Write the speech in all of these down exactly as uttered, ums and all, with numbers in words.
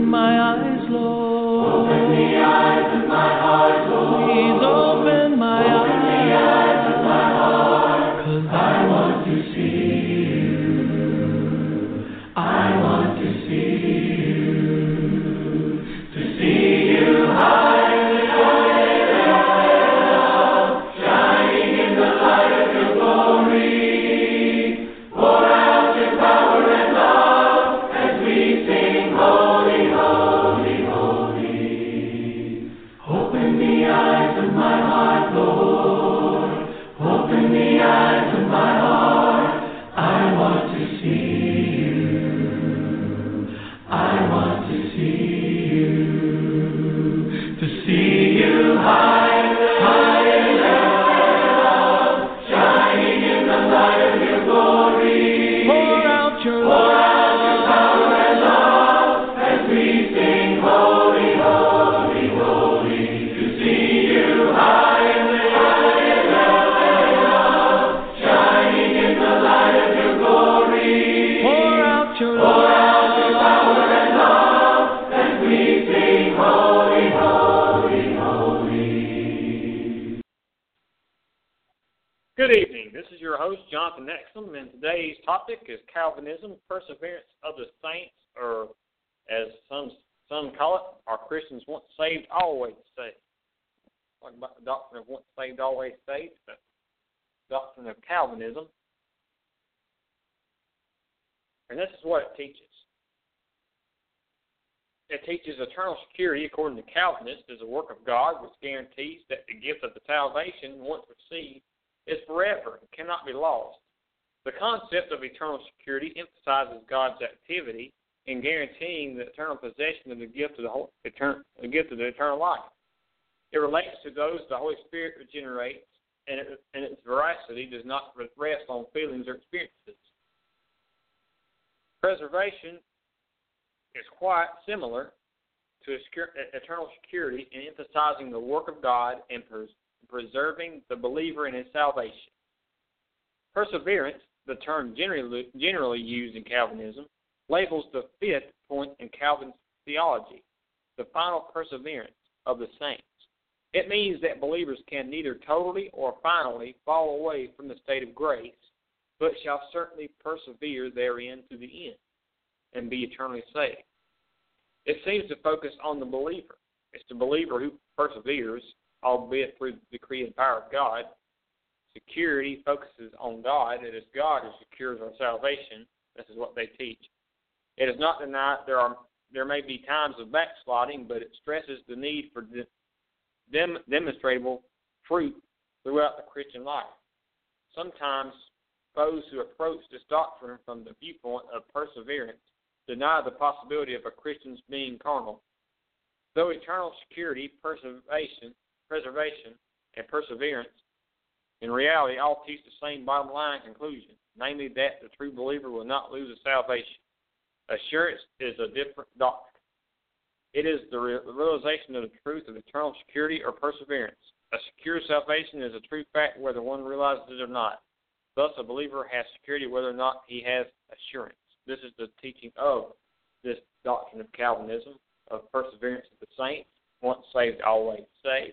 my eyes, Lord. Open the eyes of my heart, Lord. Please open my Open eyes. the eyes of my heart. 'Cause I want to see you. I want to see you. To see you high and lifted up, shining in the light of your glory. Pour out your power and love as we sing, holy, holy, holy. Open the eyes of my heart, Lord. Open the eyes of my heart. I want to see you. I want to see you. To see you high, high and lifted up, shining in the light of your glory. pour out your Pour out your power and love as we sing, holy, holy, holy. To see you high and lifted up, shining in the light of your glory. pour out your Pour out your power and love as we sing, holy, holy, holy. Good evening. This is your host, Jonathan Exum, and today's topic is Calvinism, perseverance of the saints, or as some some call it, are Christians once saved, always saved. Talking about the doctrine of once saved, always saved, the doctrine of Calvinism. And this is what it teaches. It teaches eternal security, according to Calvinists, is a work of God, which guarantees that the gift of the salvation, once received, is forever and cannot be lost. The concept of eternal security emphasizes God's activity in guaranteeing the eternal possession of the gift of the, whole, etern- the gift of the eternal life. It relates to those the Holy Spirit regenerates, and, it, and its veracity does not rest on feelings or experiences. Preservation is quite similar to a secure, eternal security in emphasizing the work of God and pres- preserving the believer in his salvation. Perseverance, the term generally, generally used in Calvinism, labels the fifth point in Calvin's theology, the final perseverance of the saints. It means that believers can neither totally or finally fall away from the state of grace, but shall certainly persevere therein to the end and be eternally saved. It seems to focus on the believer. It's the believer who perseveres, albeit through the decree and power of God. Security focuses on God. It is God who secures our salvation. This is what they teach. It is not denied there are there may be times of backsliding, but it stresses the need for de- dem- demonstrable fruit throughout the Christian life. Sometimes those who approach this doctrine from the viewpoint of perseverance deny the possibility of a Christian's being carnal. Though eternal security, preservation, preservation, and perseverance, in reality, all teach the same bottom line conclusion, namely that the true believer will not lose his salvation. Assurance is a different doctrine. It is the realization of the truth of eternal security or perseverance. A secure salvation is a true fact whether one realizes it or not. Thus, a believer has security whether or not he has assurance. This is the teaching of this doctrine of Calvinism, of perseverance of the saints, once saved, always saved.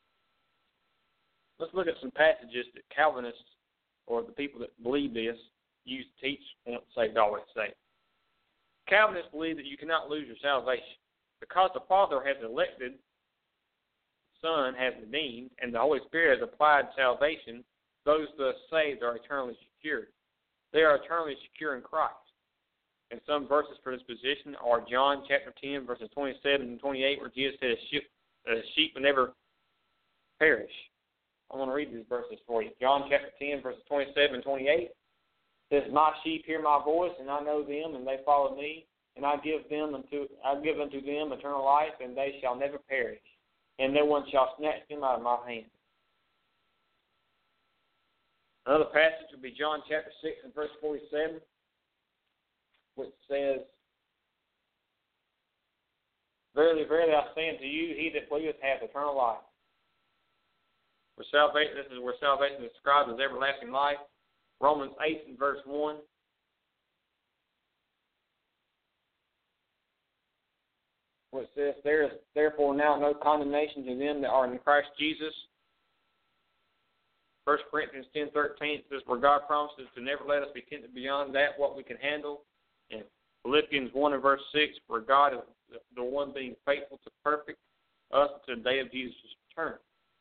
Let's look at some passages that Calvinists, or the people that believe this, use to teach once saved, always saved. Calvinists believe that you cannot lose your salvation. Because the Father has elected, the Son has redeemed, and the Holy Spirit has applied salvation, those thus saved are eternally secured. They are eternally secure in Christ. And some verses for this position are John chapter ten, verses twenty-seven and twenty-eight, where Jesus said, a sheep, a sheep will never perish. I want to read these verses for you. John chapter ten, verses twenty-seven and twenty-eight says, my sheep hear my voice, and I know them, and they follow me, and I give them unto I give unto them eternal life, and they shall never perish, and no one shall snatch them out of my hand. Another passage would be John chapter six and verse forty-seven, which says, verily, verily, I say unto you, he that believeth hath eternal life. Where salvation, this is where salvation is described as everlasting life. Romans eight and verse one. where it says, there is therefore now no condemnation to them that are in Christ Jesus. First Corinthians ten thirteen says, where God promises to never let us be tempted beyond that what we can handle. And Philippians one and verse six, where God is the one being faithful to perfect us to the day of Jesus' return.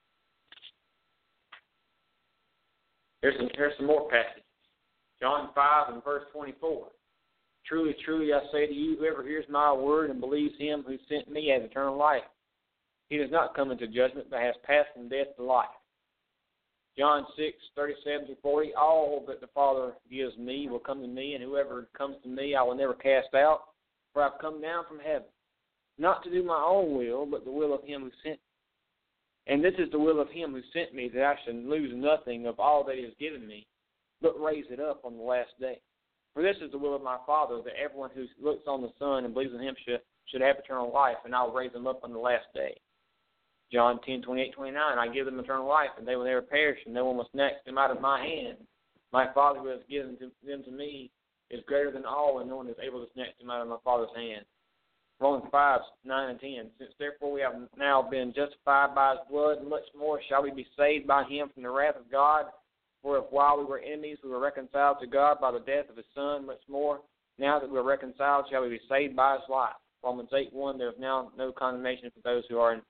Here's some, here's some more passages. John five and verse twenty-four. Truly, truly, I say to you, whoever hears my word and believes him who sent me has eternal life. He does not come into judgment, but has passed from death to life. John six, thirty-seven to forty, all that the Father gives me will come to me, and whoever comes to me I will never cast out, for I have come down from heaven, not to do my own will, but the will of him who sent me. And this is the will of him who sent me, that I should lose nothing of all that he has given me, but raise it up on the last day. For this is the will of my Father, that everyone who looks on the Son and believes in him should, should have eternal life, and I will raise them up on the last day. John ten, twenty-eight, twenty-nine, I give them eternal life, and they will never perish, and no one will snatch them out of my hand. My Father who has given them to me is greater than all, and no one is able to snatch them out of my Father's hand. Romans five, nine and ten, since therefore we have now been justified by his blood, much more shall we be saved by him from the wrath of God. For if while we were enemies we were reconciled to God by the death of his Son, much more, now that we are reconciled, shall we be saved by his life. Romans eight, one, there is now no condemnation for those who are in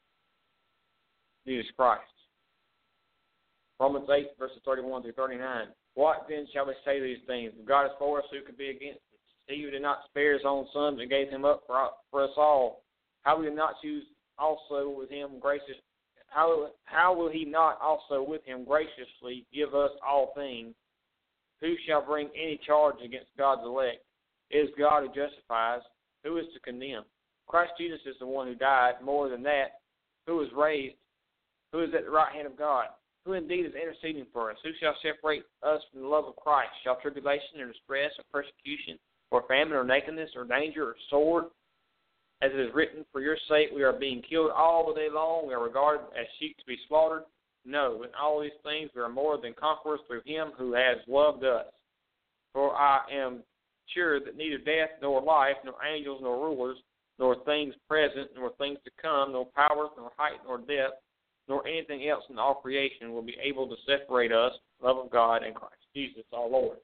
Jesus Christ. Romans eight, verses thirty-one through thirty-nine. What then shall we say to these things? If God is for us, who can be against us? He who did not spare his own Son, but gave him up for, for us all, how will he not choose also with him gracious? How, how will he not also with him graciously give us all things? Who shall bring any charge against God's elect? It is God who justifies. Who is to condemn? Christ Jesus is the one who died. More than that, who was raised, who is at the right hand of God, who indeed is interceding for us. Who shall separate us from the love of Christ? Shall tribulation or distress or persecution or famine or nakedness or danger or sword? As it is written, for your sake we are being killed all the day long. We are regarded as sheep to be slaughtered. No, in all these things we are more than conquerors through him who has loved us. For I am sure that neither death nor life, nor angels nor rulers, nor things present, nor things to come, nor powers, nor height, nor depth, nor anything else in all creation will be able to separate us from the love of God and Christ Jesus our Lord.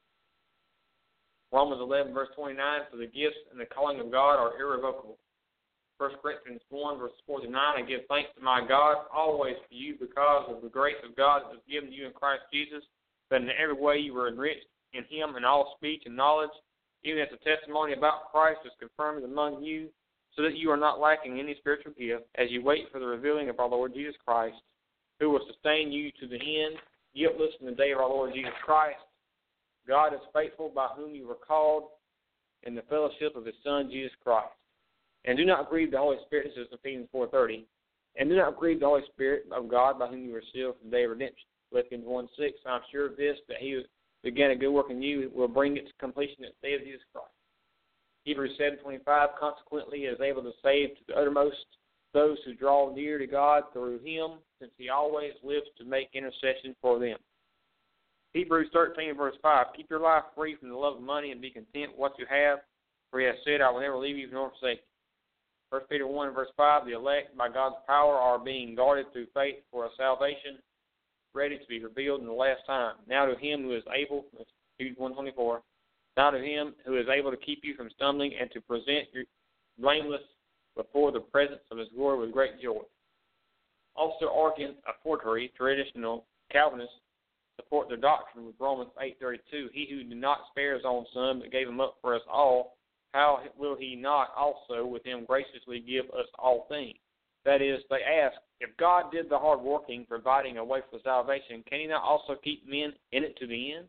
Romans eleven, verse twenty-nine, for the gifts and the calling of God are irrevocable. First Corinthians one, verse forty-nine, I give thanks to my God always for you because of the grace of God that was given you in Christ Jesus, that in every way you were enriched in him in all speech and knowledge, even as the testimony about Christ is confirmed among you, so that you are not lacking any spiritual gift, as you wait for the revealing of our Lord Jesus Christ, who will sustain you to the end, guiltless in the day of our Lord Jesus Christ. God is faithful, by whom you were called, in the fellowship of his Son, Jesus Christ. And do not grieve the Holy Spirit, this is Ephesians four thirty, and do not grieve the Holy Spirit of God, by whom you were sealed for the day of redemption. Philippians one six, I'm sure of this, that he who began a good work in you will bring it to completion at the day of Jesus Christ. Hebrews seven twenty-five, consequently is able to save to the uttermost those who draw near to God through him, since he always lives to make intercession for them. Hebrews thirteen, verse five, keep your life free from the love of money and be content with what you have, for he has said, I will never leave you nor forsake you. First Peter one, verse five, the elect by God's power are being guarded through faith for a salvation ready to be revealed in the last time. Now to him who is able, Hebrews one twenty-four, now to him who is able to keep you from stumbling and to present you blameless before the presence of his glory with great joy. Also, Origen, a forgery, traditional Calvinists, support their doctrine with Romans eight thirty-two. He who did not spare his own Son, but gave him up for us all, how will he not also with him graciously give us all things? That is, they ask, if God did the hard working, providing a way for salvation, can he not also keep men in it to the end?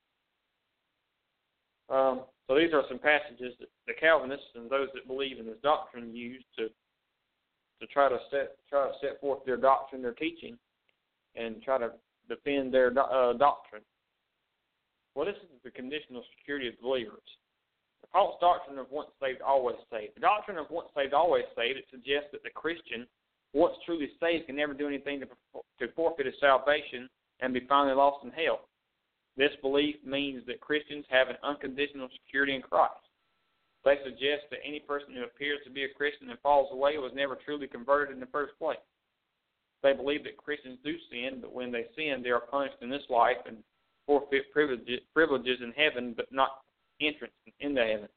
Um, so these are some passages that the Calvinists and those that believe in this doctrine use to to try to set try to set forth their doctrine, their teaching, and try to defend their uh, doctrine. Well, this is the conditional security of believers. The false doctrine of once saved, always saved. The doctrine of once saved, always saved, it suggests that the Christian, once truly saved, can never do anything to, to forfeit his salvation and be finally lost in hell. This belief means that Christians have an unconditional security in Christ. They suggest that any person who appears to be a Christian and falls away was never truly converted in the first place. They believe that Christians do sin, but when they sin, they are punished in this life and forfeit privileges, privileges in heaven, but not entrance into heaven.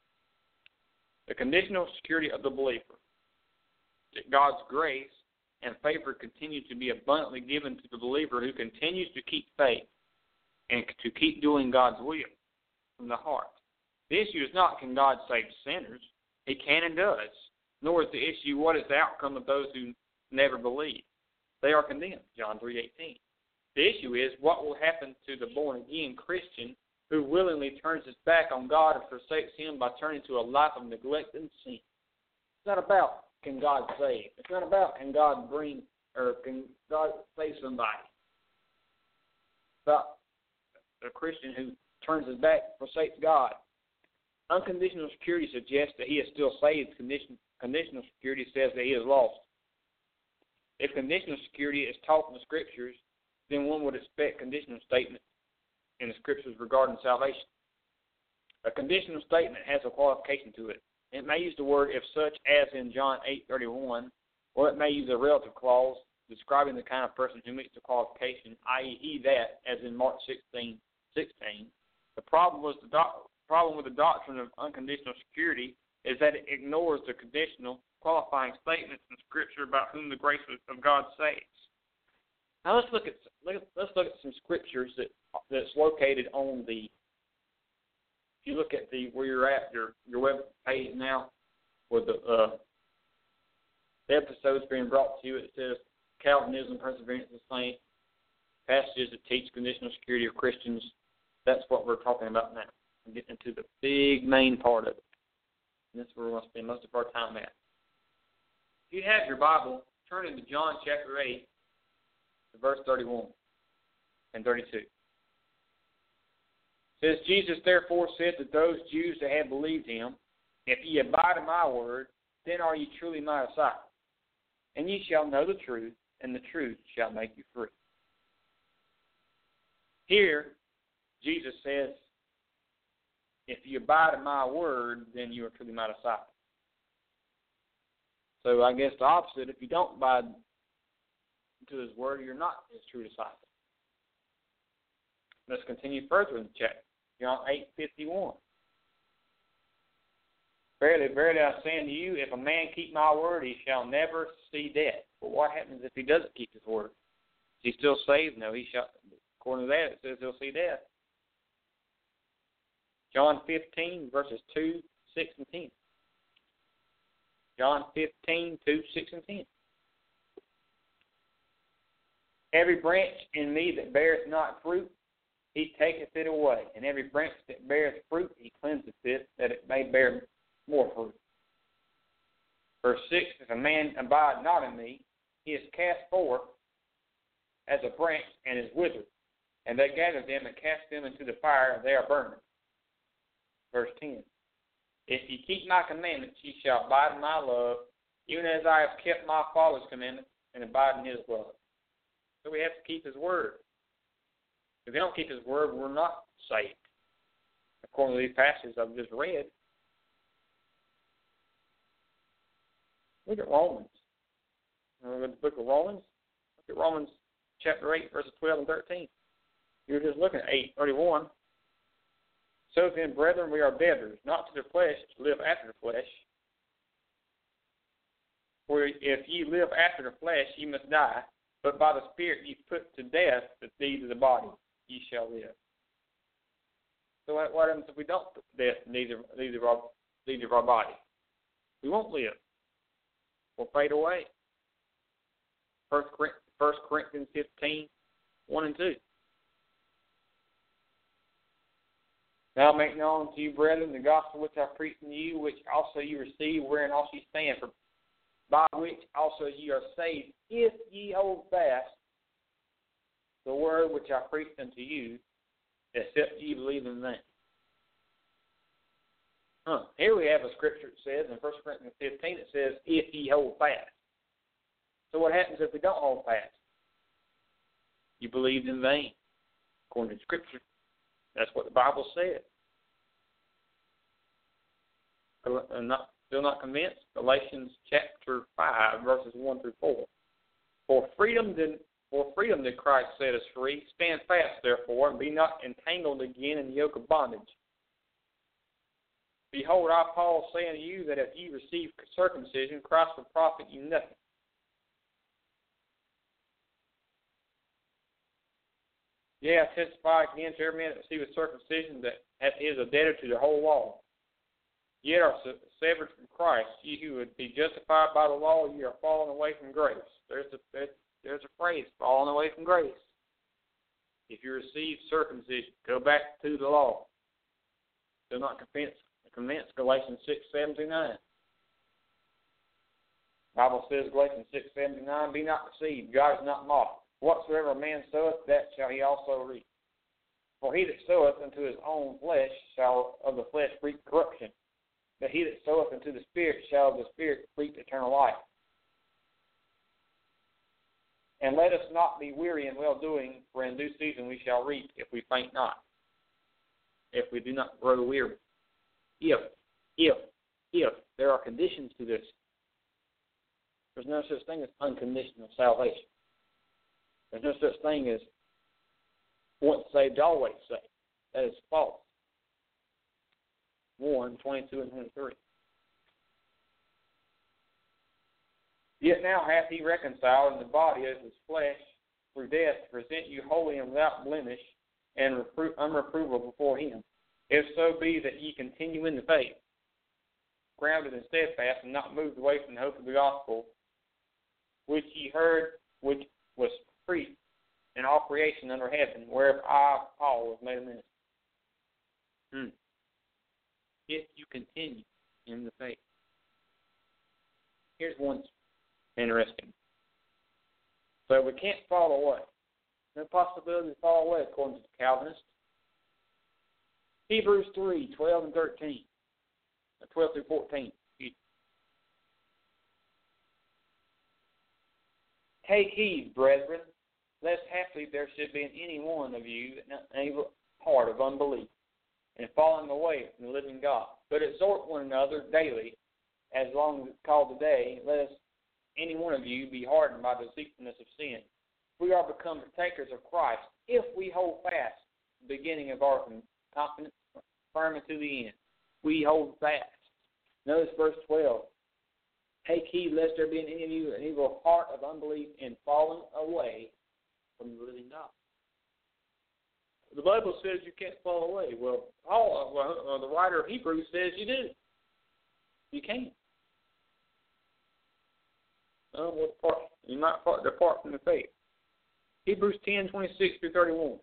The conditional security of the believer, that God's grace and favor continue to be abundantly given to the believer who continues to keep faith and to keep doing God's will from the heart. The issue is not can God save sinners. He can and does. Nor is the issue what is the outcome of those who never believe. They are condemned, John three eighteen. The issue is what will happen to the born-again Christian who willingly turns his back on God and forsakes Him by turning to a life of neglect and sin. It's not about can God save. It's not about can God bring or can God save somebody. It's about a Christian who turns his back, forsakes God. Unconditional security suggests that he is still saved. Condition, conditional security says that he is lost. If conditional security is taught in the Scriptures, then one would expect conditional statements in the Scriptures regarding salvation. A conditional statement has a qualification to it. It may use the word if such as in John eight thirty-one, or it may use a relative clause describing the kind of person who meets the qualification, that is he that, as in Mark sixteen sixteen. The problem was the doc- problem with the doctrine of unconditional security is that it ignores the conditional qualifying statements in Scripture about whom the grace of God saves. Now let's look at let's look at some scriptures that that's located on the. If you look at the where you're at your your web page now, where the uh, the episode's being brought to you, it says Calvinism, Perseverance of the Saints, passages that teach conditional security of Christians. That's what we're talking about now. We're getting into the big main part of it. And this is where we're going to spend most of our time at. If you have your Bible, turn into John chapter eight, to verse thirty-one and thirty-two. It says, Jesus therefore said to those Jews that had believed him, if ye abide in my word, then are ye truly my disciples. And ye shall know the truth, and the truth shall make you free. Here, Jesus says, if you abide in my word, then you are truly my disciples. So I guess the opposite, if you don't abide to his word, you're not his true disciple. Let's continue further in the chapter. John eight fifty-one. Verily, verily, I say unto you, if a man keep my word, he shall never see death. But what happens if he doesn't keep his word? Is he still saved? No, he shall. According to that, it says he'll see death. John fifteen, verses two, six, and ten. John fifteen, two, six, and ten. Every branch in me that beareth not fruit, he taketh it away. And every branch that beareth fruit, he cleanseth it, that it may bear more fruit. Verse six, if a man abide not in me, he is cast forth as a branch and is withered. And they gather them and cast them into the fire, and they are burned. Verse ten, if ye keep my commandments, ye shall abide in my love, even as I have kept my Father's commandments and abide in his love. So we have to keep his word. If we don't keep his word, we're not saved. According to these passages I've just read. Look at Romans. Look at the book of Romans. Look at Romans chapter eight, verses twelve and thirteen. You're just looking at eight thirty-one. So then, brethren, we are debtors, not to the flesh, to live after the flesh. For if ye live after the flesh, ye must die. But by the Spirit ye put to death the deeds of the body, ye shall live. So what happens if we don't put to death the deeds of, deeds of, our, deeds of our body? We won't live. We'll fade away. First Corinthians fifteen, one and two. Now make known to you, brethren, the gospel which I preach unto you, which also you receive, wherein also ye stand, for by which also ye are saved, if ye hold fast the word which I preached unto you, except ye believe in that. Huh. Here we have a scripture that says, in First Corinthians fifteen, it says, if ye hold fast. So what happens if we don't hold fast? You believed in vain, according to Scripture. That's what the Bible said. uh, not, still not convinced? Galatians chapter five, verses one through four. For freedom did for freedom did Christ set us free. Stand fast, therefore, and be not entangled again in the yoke of bondage. Behold, I, Paul, say unto you that if ye receive circumcision, Christ will profit you nothing. Yea, I testify again to every man that receiveth circumcision that is a debtor to the whole law. Yet are severed from Christ. Ye who would be justified by the law, ye are fallen away from grace. There's a there's a phrase, fallen away from grace. If you receive circumcision, go back to the law. Do not convince, convince Galatians six, seven through nine. The Bible says, Galatians six, seven through nine, be not deceived, God is not mocked. Whatsoever a man soweth, that shall he also reap. For he that soweth unto his own flesh shall of the flesh reap corruption. But he that soweth unto the Spirit shall of the Spirit reap eternal life. And let us not be weary in well-doing, for in due season we shall reap if we faint not, if we do not grow weary. If, if, if there are conditions to this, there's no such thing as unconditional salvation. There's no such thing as once saved, always saved. That is false. one, twenty-two and twenty-three. Yet now hath he reconciled in the body of his flesh through death to present you holy and without blemish and repro- unreprovable before him. If so be that ye continue in the faith, grounded and steadfast, and not moved away from the hope of the gospel, which ye heard, which was preached in all creation under heaven, whereof I, Paul, was made a minister. Hmm. If you continue in the faith. Here's one interesting. So we can't fall away. No possibility to fall away according to the Calvinists. Hebrews three, twelve and thirteen. twelve through fourteen. Take heed, brethren, lest haply there should be in any one of you an evil heart of unbelief, and falling away from the living God. But exhort one another daily, as long as it's called today, lest any one of you be hardened by the deceitfulness of sin. We are become partakers of Christ if we hold fast the beginning of our confidence firm unto the end. We hold fast. Notice verse twelve. Take heed lest there be in any of you an evil heart of unbelief and falling away from the living God. The Bible says you can't fall away. Well, Paul, well, uh, the writer of Hebrews says you do. You can't. Uh, well, depart, you might depart from the faith. Hebrews ten, twenty-six through thirty-one.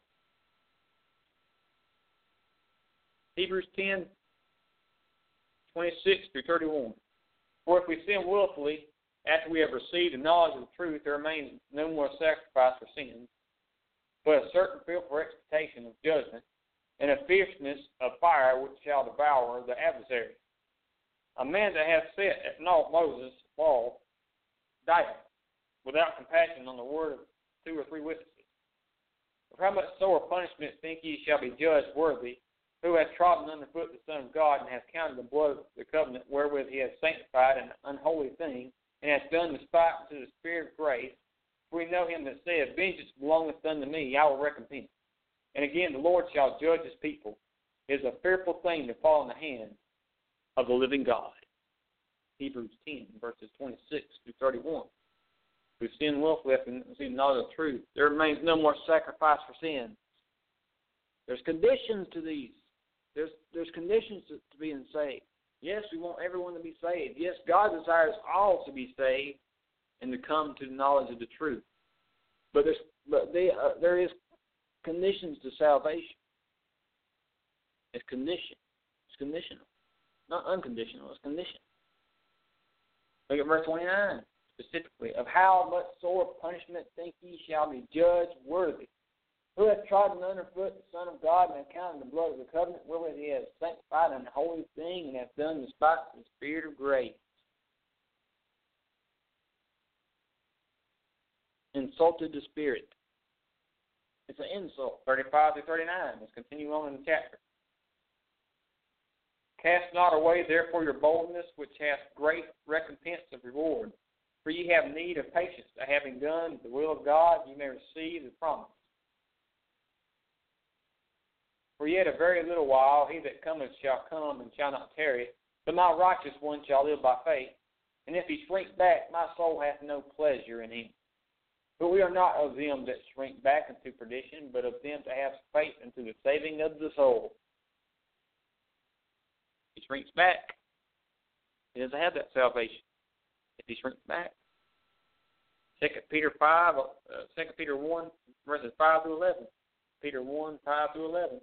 Hebrews ten, twenty-six through thirty-one. For if we sin willfully, after we have received the knowledge of the truth, there remains no more sacrifice for sins, but a certain fearful expectation of judgment, and a fierceness of fire which shall devour the adversary. A man that hath set at naught Moses' law dieth, without compassion on the word of two or three witnesses. For how much sore punishment think ye shall be judged worthy, who hath trodden under foot the Son of God, and hath counted the blood of the covenant wherewith he hath sanctified an unholy thing, and hath done despite unto the Spirit of grace? For we know him that saith, Vengeance belongeth unto me, I will recompense. And again, the Lord shall judge his people. It is a fearful thing to fall in the hand of the living God. Hebrews ten, verses twenty-six through thirty-one. Who sin willfully and see not the truth. There remains no more sacrifice for sin. There's conditions to these. There's there's conditions to, to being saved. Yes, we want everyone to be saved. Yes, God desires all to be saved and to come to the knowledge of the truth. But there's but they, uh, there is conditions to salvation. It's condition. It's conditional, not unconditional. It's conditional. Look at verse twenty-nine specifically. Of how much sore punishment think ye shall be judged worthy? Who hath trodden underfoot the Son of God, and hath counted the blood of the covenant wherewith he hath sanctified an holy thing, and hath done despite the Spirit of grace? Insulted the Spirit. It's an insult. thirty-five to thirty-nine. Let's continue on in the chapter. Cast not away therefore your boldness, which hath great recompense of reward. For ye have need of patience, that having done the will of God, ye may receive the promise. For yet a very little while he that cometh shall come and shall not tarry, but my righteous one shall live by faith. And if he shrink back, my soul hath no pleasure in him. But we are not of them that shrink back into perdition, but of them that have faith unto the saving of the soul. He shrinks back. He doesn't have that salvation. If he shrinks back. Second Peter five, uh, Second Peter one, verses five through eleven. Peter one, five through eleven.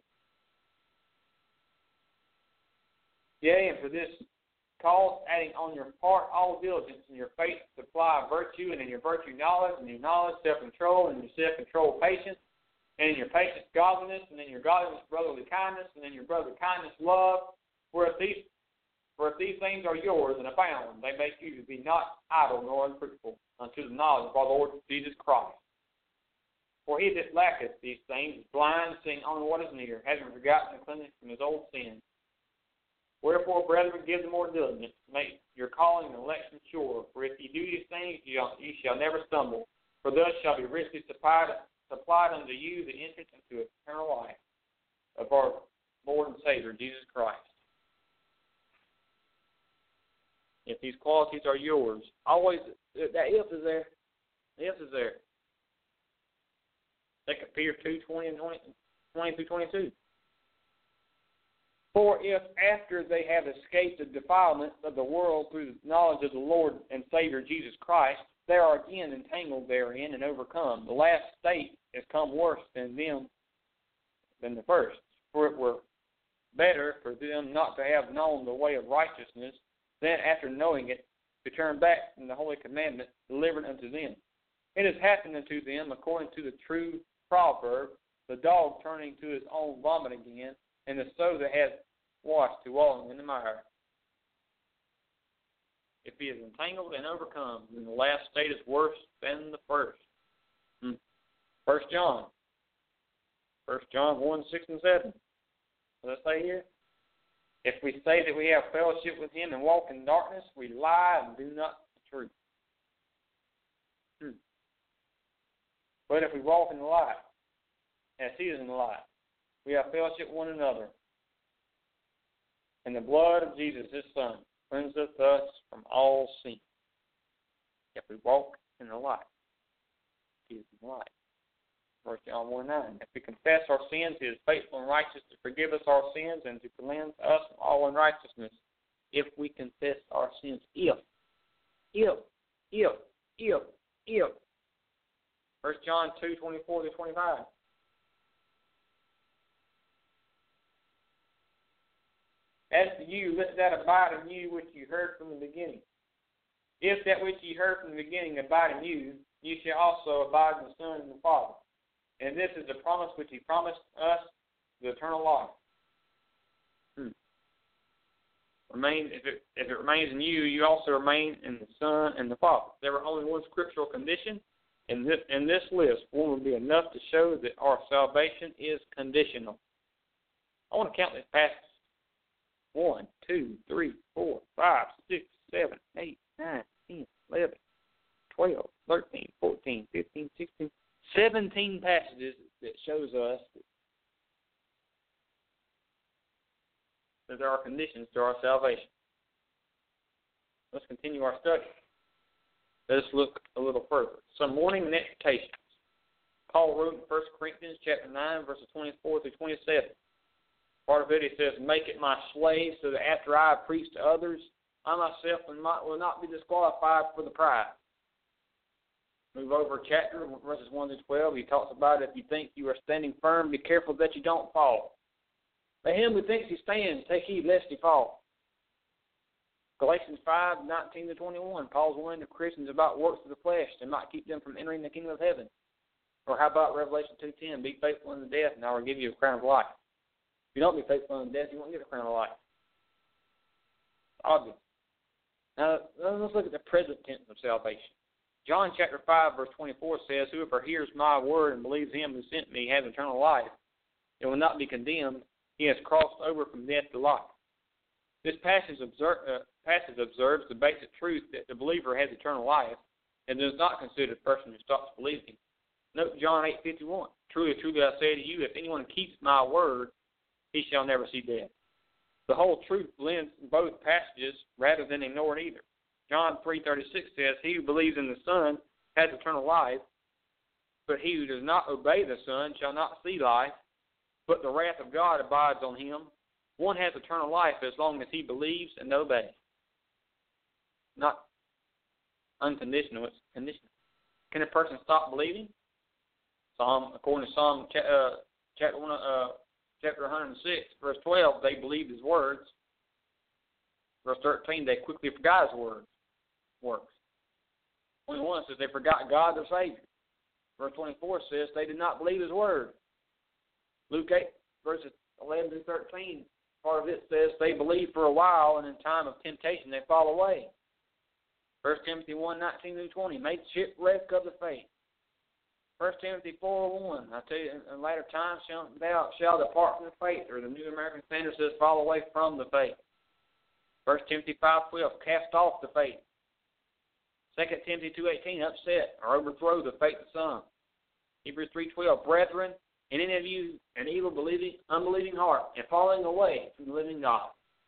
Yea, and for this cause, adding on your part all diligence, and your faith supply virtue, and in your virtue knowledge, and in your knowledge self-control, and in your self-control patience, and in your patience godliness, and in your godliness brotherly kindness, and in your brotherly kindness love. For if these, for if these things are yours and abound, they make you to be not idle nor unfruitful unto the knowledge of our Lord Jesus Christ. For he that lacketh these things is blind, seeing only what is near, having forgotten the cleanness from his old sin. Wherefore, brethren, give the more diligence, make your calling and election sure. For if ye do these things, ye shall, ye shall never stumble. For thus shall be richly supplied, supplied unto you the entrance into eternal life of our Lord and Savior, Jesus Christ. If these qualities are yours, always, that if is there. The if is there. Second Peter two, twenty and twenty, twenty through twenty-two. For if after they have escaped the defilement of the world through the knowledge of the Lord and Savior Jesus Christ, they are again entangled therein and overcome. The last state has come worse than them than the first. For it were better for them not to have known the way of righteousness, than after knowing it, to turn back from the holy commandment delivered unto them. It has happened unto them according to the true proverb, the dog turning to his own vomit again, and the sow that has washed to wallow in the mire. If he is entangled and overcome, then the last state is worse than the first. Hmm. First John. First John one, six and seven. What does it say here? If we say that we have fellowship with him and walk in darkness, we lie and do not the truth. Hmm. But if we walk in the light, as he is in the light, we have fellowship with one another. And the blood of Jesus, his Son, cleanseth us from all sin. If we walk in the light, he is in the light. First John one nine. If we confess our sins, he is faithful and righteous to forgive us our sins and to cleanse us from all unrighteousness. If we confess our sins, if, if, if, if, if. First John two, twenty-four to twenty-five. As to you, let that abide in you which you heard from the beginning. If that which ye heard from the beginning abide in you, you shall also abide in the Son and the Father. And this is the promise which he promised us, the eternal life. Hmm. Remain, if it, if it remains in you, you also remain in the Son and the Father. There were only one scriptural condition. In this, in this list, one would be enough to show that our salvation is conditional. I want to count these passages. One, two, three, four, five, six, seven, eight, nine, ten, eleven, twelve, thirteen, fourteen, fifteen, sixteen, seventeen passages that shows us that there are conditions to our salvation. Let's continue our study. Let us look a little further. Some warning and exhortations. Paul wrote in First Corinthians chapter nine, verses twenty-four through twenty-seven. Part of it, he says, make it my slave so that after I preach to others, I myself will not be disqualified for the prize. Move over a chapter, verses one to twelve. He talks about if you think you are standing firm, be careful that you don't fall. Let him who thinks he stands take heed lest he fall. Galatians five, nineteen to twenty-one. Paul's warning the Christians about works of the flesh and might keep them from entering the kingdom of heaven. Or how about Revelation two ten? Be faithful unto death, and I will give you a crown of life. If you don't be faithful unto death, you won't get a crown of life. It's obvious. Now, let's look at the present tense of salvation. John chapter five, verse twenty-four says, whoever hears my word and believes him who sent me has eternal life. It will not be condemned. He has crossed over from death to life. This passage, observe, uh, passage observes the basic truth that the believer has eternal life and does not consider the person who stops believing. Note John eight fifty-one. Truly, truly, I say to you, if anyone keeps my word, he shall never see death. The whole truth blends in both passages rather than ignore either. John three thirty-six says, he who believes in the Son has eternal life, but he who does not obey the Son shall not see life, but the wrath of God abides on him. One has eternal life as long as he believes and obeys. Not unconditional, it's conditional. Can a person stop believing? Psalm, according to Psalm uh, chapter one, uh, chapter one hundred six, verse twelve, they believed his words. Verse thirteen, they quickly forgot his words, works. twenty-one says they forgot God their Savior. Verse twenty-four says they did not believe his word. Luke eight, verses eleven through thirteen, part of it says they believed for a while, and in time of temptation they fall away. First Timothy one, nineteen through twenty, made shipwreck of the faith. First Timothy four one, I tell you, in later times shall thou shall depart from the faith, or the New American Standard says fall away from the faith. First Timothy five twelve, cast off the faith. Second Timothy two eighteen, upset or overthrow the faith of some. Hebrews three twelve, brethren, and any of you an evil believing, unbelieving heart, and falling away from the living God.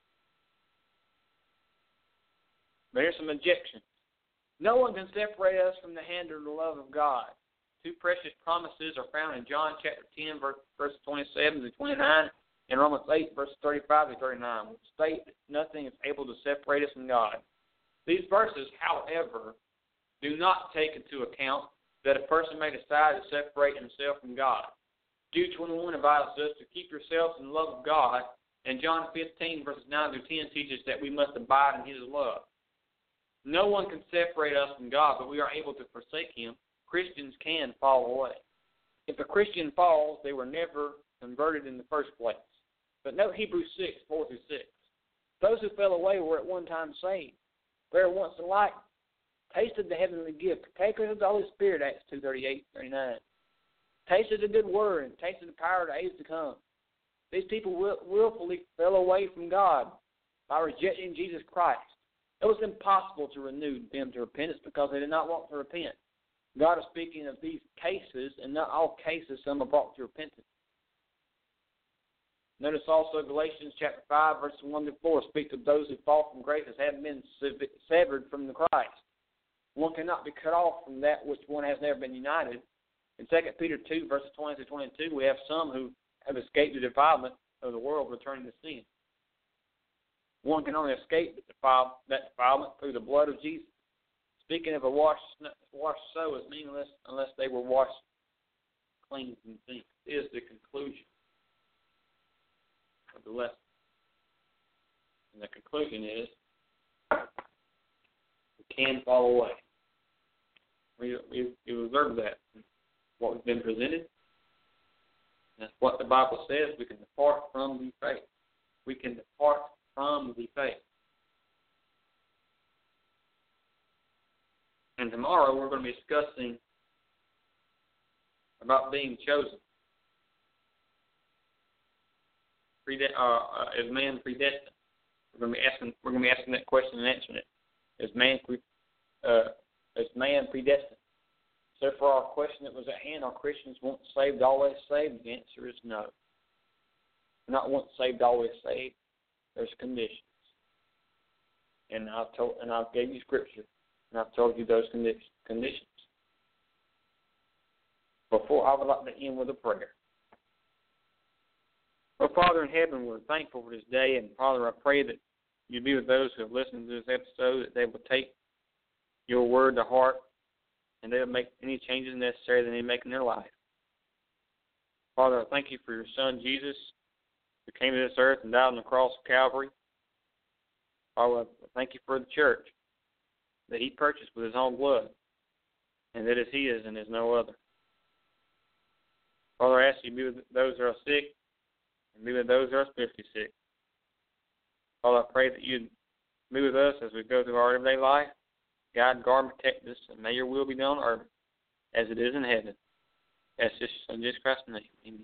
But here's some objections. No one can separate us from the hand of the love of God. Two precious promises are found in John chapter ten, verses twenty-seven to twenty-nine, and Romans eight, verses thirty-five to thirty-nine, which state that nothing is able to separate us from God. These verses, however, do not take into account that a person may decide to separate himself from God. Jude twenty-one advises us to keep yourselves in the love of God, and John fifteen, verses nine through ten teaches that we must abide in his love. No one can separate us from God, but we are able to forsake him. Christians can fall away. If a Christian falls, they were never converted in the first place. But note Hebrews six, four through six. Those who fell away were at one time saved. They were once enlightened, tasted the heavenly gift, partakers of the Holy Spirit, Acts two thirty-eight, thirty-nine. Tasted the good word and tasted the power of the age to come. These people will, willfully fell away from God by rejecting Jesus Christ. It was impossible to renew them to repentance because they did not want to repent. God is speaking of these cases, and not all cases, some are brought to repentance. Notice also Galatians chapter five, verses one to four speaks of those who fall from grace as having been severed from the Christ. One cannot be cut off from that which one has never been united. In Second Peter two, verses twenty to twenty-two, we have some who have escaped the defilement of the world, returning to sin. One can only escape defile, that defilement through the blood of Jesus. Speaking of a washed, washed soul is meaningless unless they were washed clean from sin. Is the conclusion of the lesson. And the conclusion is we can fall away. We, we, we observe that. What we've been presented. That's what the Bible says. We can depart from the faith. We can depart from the faith. And tomorrow we're going to be discussing about being chosen. Prede- uh, uh, is man predestined? We're going to be asking. We're going to be asking that question and answering it. Is man pre- uh, is man predestined? So for our question that was at hand, are Christians once saved, always saved? The answer is no. Not once saved, always saved. There's conditions. And I've told, and I've gave you scripture, and I've told you those condi- conditions. Before, I would like to end with a prayer. Oh, Father in heaven, we're thankful for this day, and Father, I pray that you be with those who have listened to this episode, that they will take your word to heart, and they'll make any changes necessary that they make in their life. Father, I thank you for your Son, Jesus, who came to this earth and died on the cross of Calvary. Father, I thank you for the church that he purchased with his own blood, and that is his and is no other. Father, I ask you to be with those who are sick and be with those who are spiritually sick. Father, I pray that you'd be with us as we go through our everyday life. God, guard, and protect us, and may your will be done on earth as it is in heaven. That's just in Jesus Christ's name. Amen.